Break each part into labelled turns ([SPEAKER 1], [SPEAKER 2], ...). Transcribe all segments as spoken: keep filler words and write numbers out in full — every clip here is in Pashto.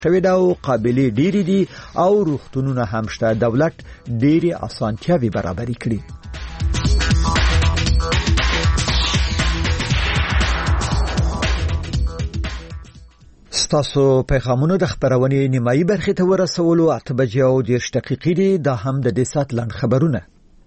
[SPEAKER 1] شوی دا او قابلیت ډېری دي او روغتونونه هم شته. دولت ډېری اسانتیاوې برابرې کړي. ستاسو پیغامونه د خبرونې نیمایي برخې ته ورسولو. اته بجې او دېرش دقیقې دي. دا هم د دې ساعت لنډ خبرونه.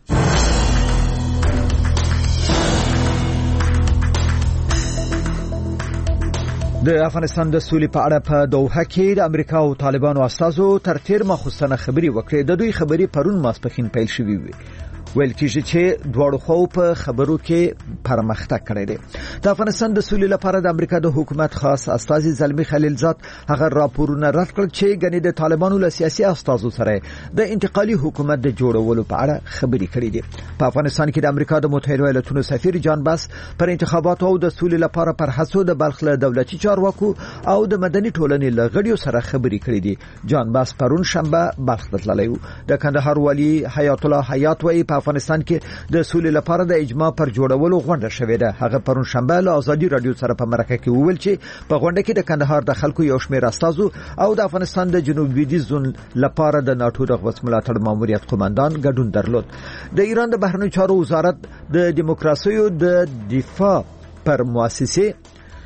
[SPEAKER 1] د افغانستان د سولې په اړه په دوحه کې د امریکا او طالبانو استازو تر تیر ماخوستنه خبري وکړې. د دوی خبري پرون ماسپښین پیل شوې وي. ویل کېږي چې دواړو خو په خبرو کې پرمختګ کړی دی. د افغانستان د سولې لپاره د امریکا د حکومت خاص استازي زلمی خلیلزاد هغه راپورونه رد کړل چې غني د طالبانو له سیاسي استازو سره د انتقالي حکومت د جوړولو په اړه خبري کړې دي. په افغانستان کې د امریکا د متحده ایالاتونو سفیر جان باس پر انتخاباتو او د سولې لپاره پر هڅو د بلخ له دولتي چارواکو او د مدني ټولنې له غړیو سره خبري کړې دي. جان باس پرون شنبه بلخ ته تللی و. د کندهار والی حیات الله حیات وایي په افغانستان کې د سولې لپاره د اجماع پر جوړولو غونډه شوې ده. هغه پرون شنبه له ازادي رادیو سره په مرکه کې وویل چې په غونډه کې د کندهار د خلکو یو شمېر استازو او د افغانستان د جنوب لویدیځ زون لپاره د ناتو د غوڅ ملاتړ ماموریت قومندان ګډون درلود. د ایران د بهرنیو چارو وزارت د دیموکراسي د دفاع پر مؤسسه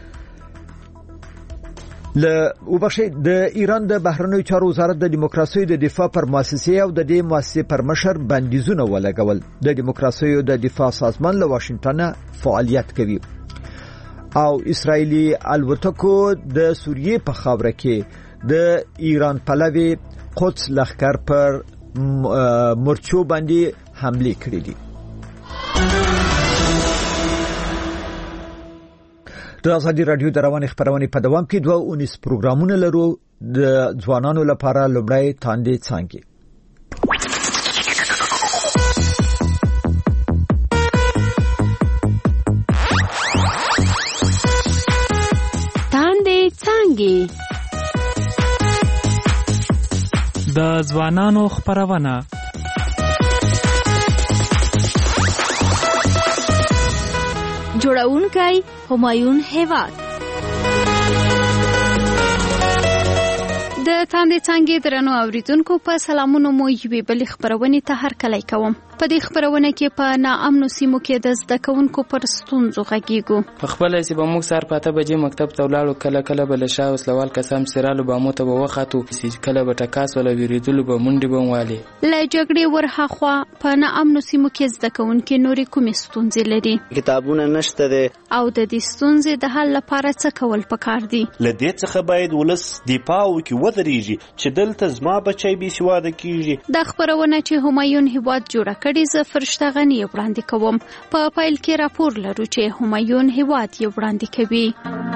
[SPEAKER 1] ل وبخښه د ایران د بهرنیو چارو وزارت د دیموکراسي د دفاع پر مؤسسه او د دې مؤسسه پر مشر بندیزونه ولګول. د دیموکراسي د دفاع سازمان له واشنگټن فعالیت کوي او اسرایلی الوتکو د سوریې په خاوره کې د ایران پلوي قدس لښکر پر مرچو باندې حمله کړې دي. د ازادي رادیو د رواني خبرونې په دوام کې دوه اونیس پروګرامونه لرو. د ځوانانو لپاره لومړی تاندې څانګې.
[SPEAKER 2] تاندې څانګې د ځوانانو خبرونه.
[SPEAKER 3] جوړونکی همایون هیواد. د تاندې څانګې درنو اوریدونکو په سلامونو مو یوې بلې خبرونې ته هرکلی کوم. په دې خبرونه کې په ناامنو سیمو کې د زده کوونکو پر ستونزو غږیږو.
[SPEAKER 4] په خپل چې به موږ سار پاته بجې مکتب ته ولاړو، کله کله به له شا وسلوال کسام سرالو به مو ته به وخاتو، کله به ټکاس ولا ویریدلو به منډې به والي.
[SPEAKER 3] له جګړې ورهاخوا په ناامنو سیمو کې زده کوونکي نورې کومې ستونزې لري؟
[SPEAKER 5] کتابونه نشته دي
[SPEAKER 3] او د دې ستونزې د حل لپاره څه کول پکار دي؟
[SPEAKER 6] له دې څخه باید ولس دفاع وکړي ودرېږي چې دلته زما بچی بې سواده کیږي.
[SPEAKER 3] دا خبرونه چې همایون هیواد جوړه کړې زه فرشته غني وړاندې کوم. په پایل کې راپور لرو چې همایون هیواد یې وړاندې کوي.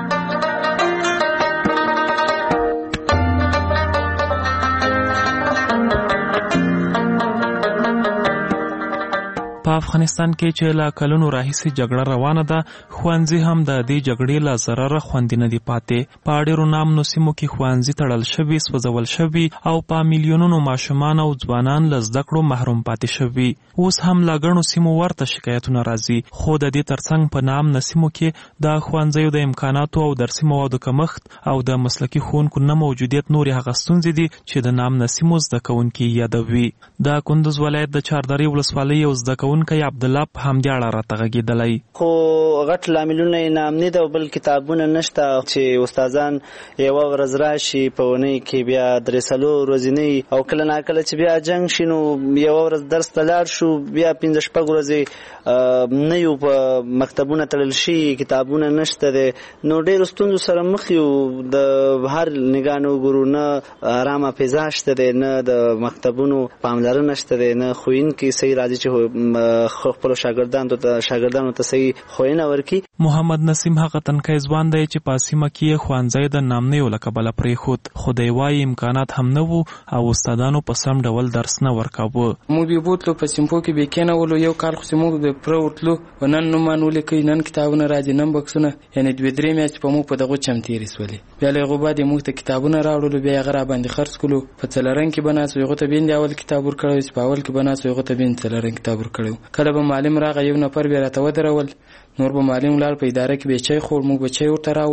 [SPEAKER 2] په افغانستان کې چې لا کلونو راهیسې جګړه روانه ده، ښوونځي هم د دې جګړې له ضرره خوندي نه دي پاتې. په ډېرو نامنو سیمو کې ښوونځي تړل شوي، سوځول شوي او په میلیونونو ماشومان او ځوانان له زده کړو محروم پاتې شوي. اوس هم له ګڼو سیمو ورته شکایتونه راځي، خو د دې ترڅنګ په نامنه سیمو کې د ښوونځیو د امکاناتو او درسي موادو کمښت او د مسلکي ښوونکو نه موجودیت نورې هغه ستونزې دي چې د نامنه سیمو زده کوونکي یادوي. د کندوز ولایت د چاردرې ولسوالۍ یو زده کوونکی عبدالله په همدې اړه راته غږېدلی.
[SPEAKER 5] خو غټ لاملونه یې نامني ده، بل کتابونه نشته چې استادان یوه ورځ راشي په اونۍ کې بیا درې څلور ورځې نه وي، او کله ناکله چې بیا جنګ شي نو یوه ورځ درس ته لاړ شو بیا پنځه شپږ ورځې نه یو په مکتبونه تړل شي، کتابونه نشته دی. نو ډېرو ستونزو سره مخ یو. د هر نګاه نه وګورو نه ارامه فضا شته دی، نه د مکتبونو پاملرنه شته دی، نه ښوونکي صحیح راځي چې خپل شاګردانو ته شاګردانو ته صحیح ښوونه ورکړي.
[SPEAKER 2] محمد نسیم هغه تنکی ځوان دی چې په سیمه کې ښوونځی د نامنیو له کبله پرېښود، خو د یوای امکانات هم نه وو او استادانو په سم ډول درس نه ورکاوه.
[SPEAKER 4] موږ به بوتلو په سیمپو کې به کېنولو، یو کال خو موږ به پره وتلو، نن نومان ولیکئ، نن کتابونه راځي، نن بکسونه، یعنې دوې درې میاشتې په موږ په دغو چم تېرې سولې. بیا له هغو بعد یې موږ ته کتابونه راوړلو، بیا هغه راباندې خرڅ کړلو. په څلرنګ کې به ناست و، هغو ته بیا اول کتاب ورکړی، چې په اول کې به ناست و هغو ته بیا څلرنګ کتاب ورکړی. کله به معلم راغی یو نفر بیا راته ودرول، نور به معلم لاړ په اداره کې به چای خور، موږ به چای ورته راوړ،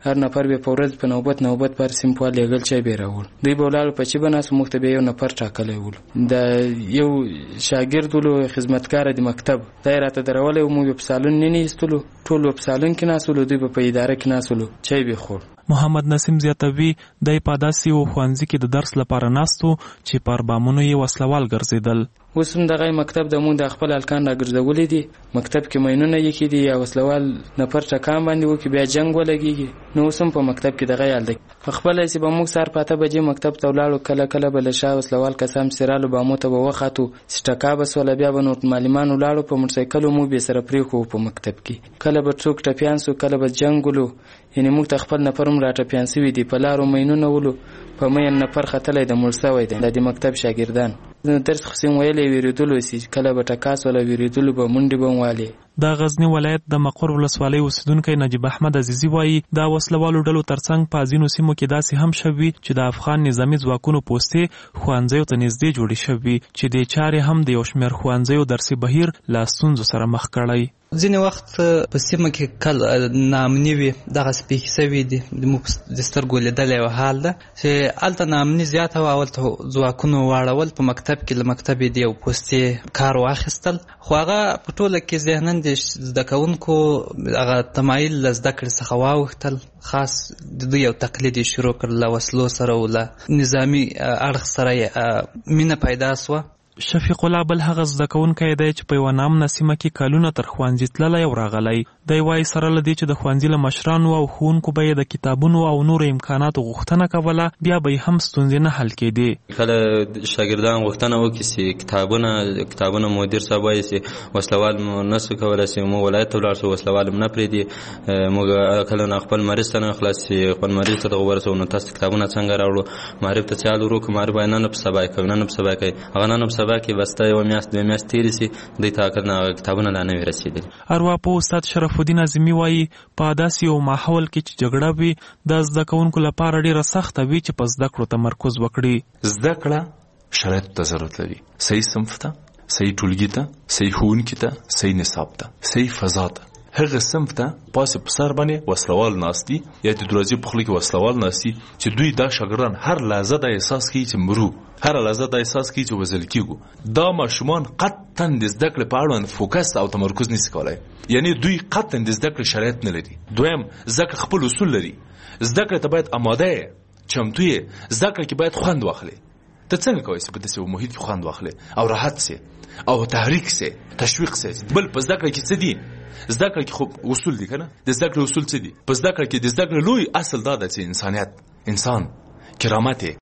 [SPEAKER 4] هر نفر به په ورځ په نوبت نوبت پر سیمپل لګل چای به راول دوی بولاله په چې بناسو مخ ته به یو نفر ټاکلی ول د یو شاګرد ولو خدمتګار د مکتب دا راته درولې او مو په سالون نه نیستلو ټول په سالون کې ناسولو دوی په اداره کې ناسولو چای به خور.
[SPEAKER 2] محمد نسیم زیاتوي د پاداسي او خوانځي کې د درس لپاره ناستو چې پر بامونو یې وسلوال ګرځیدل.
[SPEAKER 4] اوس هم دغه مکتب د مونږ د خپل الکان راګرځولې دي مکتب کې مینونه یې کې دي یا وسلوال نفر ټکان باندې وکي بیا جنگ ولګيږي نو اوس هم په مکتب کې دغه یال دی خپل یې به موږ سار پاته بجې مکتب ته ولاړو کله کله بل شاه وسلوال قسم سرالو به مو ته وخاتو سټکا بس ولا بیا به نور معلمان ولاړو په موټرسایکل مو به سره پری خو په مکتب کې کله به څوک ټپیان سو کله به جنگولو یعنی موږ ته خپل نفرم راټپیان سوي دي په لارو مینونه ولو په مې نفر خطلې د مرسوي دي د مکتب شاګردان درس خصم ویلې ویریدلو سي کله به ټکاس ولا ویریدلو به منډي بمواله.
[SPEAKER 2] د غزنی ولایت د مقر ولسوالۍ اوسیدونکو نجیب احمد عزیزی وایي دا وسلوالو ډلو ترڅنګ په ځینو سیمو کې داسې هم شوي چې د افغان نظامی ځواکونو پوستې خوانځیو ته نږدې جوړې شوي چې د چارې هم د یو شمېر خوانځیو درسي بهیر له ستونزو سره مخ کړی.
[SPEAKER 7] ځینې وخت په سیمه کې کله ناامني وي دغه سپېښې سوي دي د سترګو لیدلی یو حال ده چې هلته ناامني زیاته وه هلته ځواکونو واړول په مکتب کې له مکتب یې د یو پوستې کار واخیستل خو هغه په ټوله کې ذهناً د زده کوونکو هغه تمایل له زده کړې څخه واوښتل خاص د دوی یو تقلید یې شروع کړ له وسلو سره او له نظامي اړخ سره یې مینه پیدا سوه.
[SPEAKER 2] شفیق الله بل هغه زده کوونکی دی چې په یوه نامنه سیمه کې کلونه تر ښوونځي تللی او راغلی دی وایي سره له دې چې د ښوونځي له مشرانو او ښوونکو به یې د کتابونو او نورو امکاناتو غوښتنه کوله بیا به یې هم ستونزې نه حل کېدې.
[SPEAKER 8] کله شاګردان غوښتنه وکړي چې کتابونه کتابونه مدیر صاحب وایي چې وسلوال مو نسو کولی چې موږ ولایت ته ولاړ شو وسلوال هم نه پرېږدي موږ کله نه خپل مریض ته نه خلاص چې خپل مریض ته دغه ورسوو نو تاسو کتابونه څنګه راوړو معرف ته چال ورو که معرف نن په سبا کوي نن په سبا کوي هغه نن په سبا کې بس ته یوه میاشت دوه میاشت تېرې سي دوی ته کتابونه لا نه وي رسېدلي.
[SPEAKER 2] ارواپوه استاد شرف الدین اعظمي وایي په داسې یو ماحول کې چې جګړه وي د زده کوونکو لپاره ډېره سخته وي چې په زده کړو تمرکز وکړي.
[SPEAKER 9] زده کړه شرایطو ته ضرورت لري صحیح صنف ته صحیح ټولګي ته صحیح ښوونکي ته صحیح نصاب ته صحیح فضا ته هغه صنف ته پاسې په سر باندې وسلوال ناست دي یا د دروازې په خوله کې وسلوال ناست دي چې دوی دا شاګردان هر لحظه دا احساس کوي چې مرو هر لحظه دا احساس کوي چې وژل کېږو. دا ماشومان قطعا د زده کړې په اړوند فوکس او تمرکز نشي کولی یعنی دوی قطعا د زده کړې شرایط نه لري. دویم زده کړه خپل اصول لري زده کړې ته باید آماده یې چمتو یې زده کړه کې باید خوند واخلي. ته څنګه کولی شې په داسې یو محیط کې خوند واخلي او راحت سي او تحریک سي تشویق سي. بل په زده کړه کې څه دي زده کړه کې خو اصول دي کنه د زده کړې اصول څه دي په زده کړه کې د زده کړې لوی اصل دا ده چې انسانیت انسان کرامت